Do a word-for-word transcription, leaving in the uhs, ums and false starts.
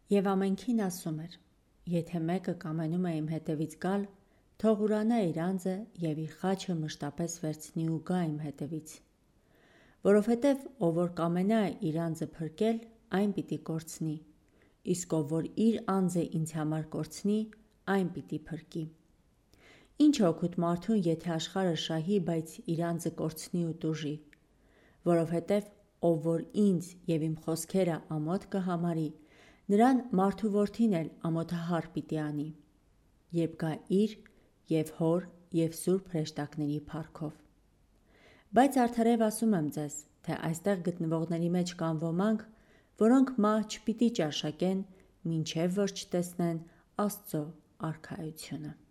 Եվ ամենքին ասում էր. եթե մեկը կամենում է իմ հետևից գալ, թող ուրանա իր անձը և իր խաչը մշտապես վերցնի ու գա իմ հետևից։ Որովհետև ով որ կամենա իր անձը փրկել, այն պիտի կորցնի, իսկ ով որ իր անձը ինձ համար կորցնի, այն պիտի փրկի։ Ինչ է օգուտ մարդուն, եթե աշխարհը շահի, բայց իր անձը կորցնի ու տուժի։ Որովհետև ով որ ինձ և իմ խոսքերը ամոթ կհամարի, նրան մարդու որդին էլ ամոթահար պիտի անի, երբ գա իր և հոր և սուրբ հրեշտակների փառքով։ Բայց արդարև ասում եմ ձեզ, թե այստեղ գտնվողների մեջ կան ոմանք, որոնք մահ չպիտի ճաշակեն, մինչև որ չտեսնեն Աստծո Արքայությունը։